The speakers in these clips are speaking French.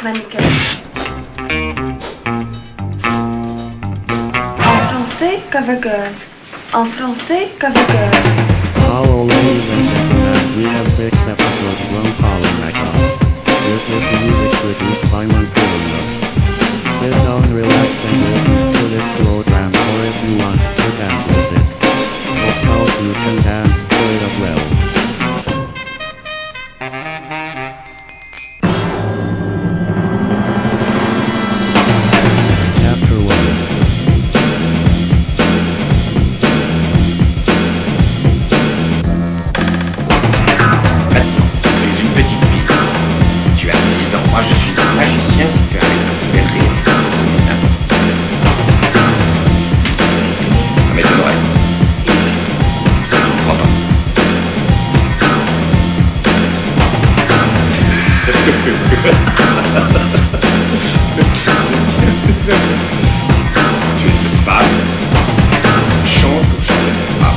mannequin. En français, cover girl. En français, cover girl. Hello ladies and gentlemen, we have 6 episodes from Polymecha. With this music produced by Montevideos. Sit down, relax and listen to this program, or if you want to dance with it. Of course you can dance to it as well. Chapter 1. Moi je suis un magicien, tu as une belle ça m'étonnerait. Je ne crois pas. Tu sais pas. Chante ou chante pas.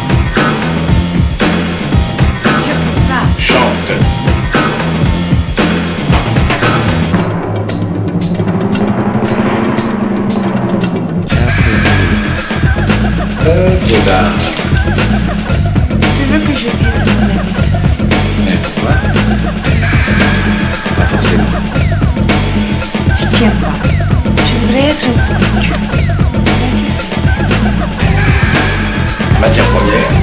Je peux pas. Chante. D'art. Tu veux que je dise ce même? Mais pourquoi? Pas forcément. Je tiens pas. Je voudrais être une sculpture. Matière première.